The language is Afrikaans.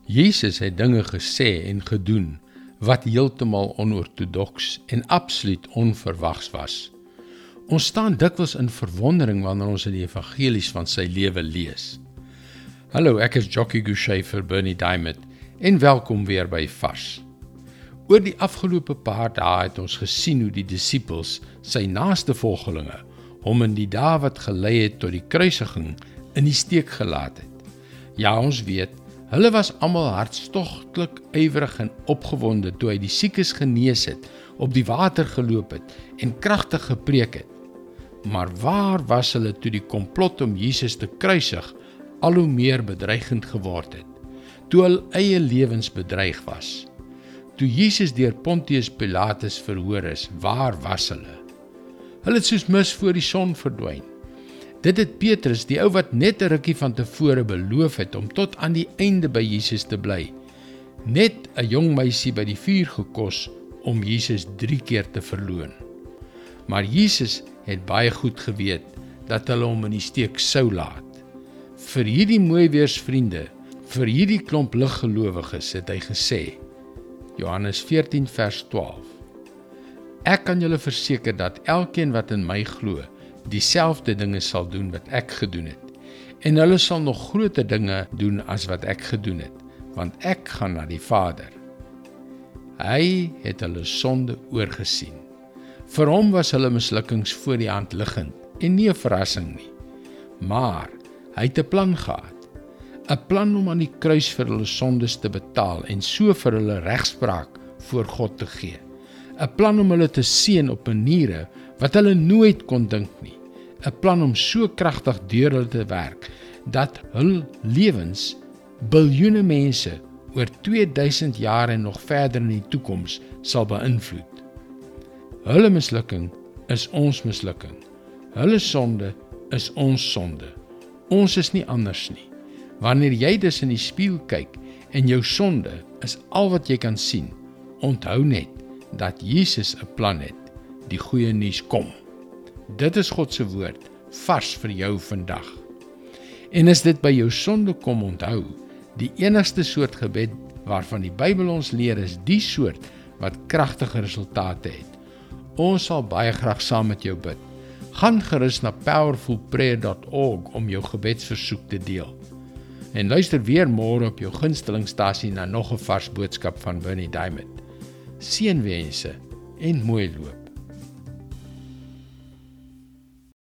Jesus het dinge gesê en gedoen wat heeltemal onorthodox en absoluut onverwags was. Ons staan dikwels in verwondering wanneer ons in die evangelies van sy lewe lees. Hallo, ek is Jockey Gouchee vir Bernie Diamond en welkom weer by Vars. Oor die afgelope paar dae het ons gesien hoe die disippels, sy naaste volgelinge, hom in die dae wat gelei het tot die kruisiging in die steek gelaat het. Ja, ons weet, hulle was almal hartstogtelik ywerig en opgewonde toe hy die siekes genees het, op die water geloop het en kragtig gepreek het. Maar waar was hulle toe die komplot om Jesus te kruisig al hoe meer bedreigend geword het? Toe hul eie lewens bedreig was? Toe Jesus deur Pontius Pilatus verhoor is, waar was hulle? Hulle het soos mis voor die son verdwyn. Dit het Petrus, die ou wat net 'n rukkie van tevore beloof het om tot aan die einde by Jesus te bly, net 'n jong meisie by die vuur gekos om Jesus 3 keer te verloon. Maar Jesus het baie goed geweet dat hulle hom in die steek sou laat. Vir hierdie mooiweersvriende, vir hierdie klomp liggelowiges het hy gesê, Johannes 14 vers 12, Ek kan julle verseker dat elkeen wat in my glo, dieselfde dinge sal doen wat ek gedoen het, en hulle sal nog groter dinge doen as wat ek gedoen het, want ek gaan na die Vader. Hy het hulle sonde oorgesien. Vir hom was hulle mislukkings voor die hand liggend en nie 'n verrassing nie. Maar hy het 'n plan gehad. 'n Plan om aan die kruis vir hulle sondes te betaal en so vir hulle regspraak voor God te gee. 'n Plan om hulle te seën op maniere wat hulle nooit kon dink nie. 'n Plan om so kragtig deur hulle te werk dat hul lewens biljoene mense oor 2000 jaar en nog verder in die toekoms sal beïnvloed. Hulle mislukking is ons mislukking. Hulle sonde is ons sonde. Ons is nie anders nie. Wanneer jy dus in die spieël kyk en jou sonde is al wat jy kan sien, onthou net dat Jesus 'n plan het. Die goeie nuus kom. Dit is God se woord, vars vir jou vandag. En as dit by jou sonde kom, onthou, die enigste soort gebed waarvan die Bybel ons leer is die soort wat kragtige resultate het. Ons sal baie graag saam met jou bid. Gaan gerus na powerfulprayer.org om jou gebedsversoek te deel. En luister weer môre op jou gunstelingstasie na nog 'n vars boodskap van Bernie Diamond. Seënwense en mooi loop.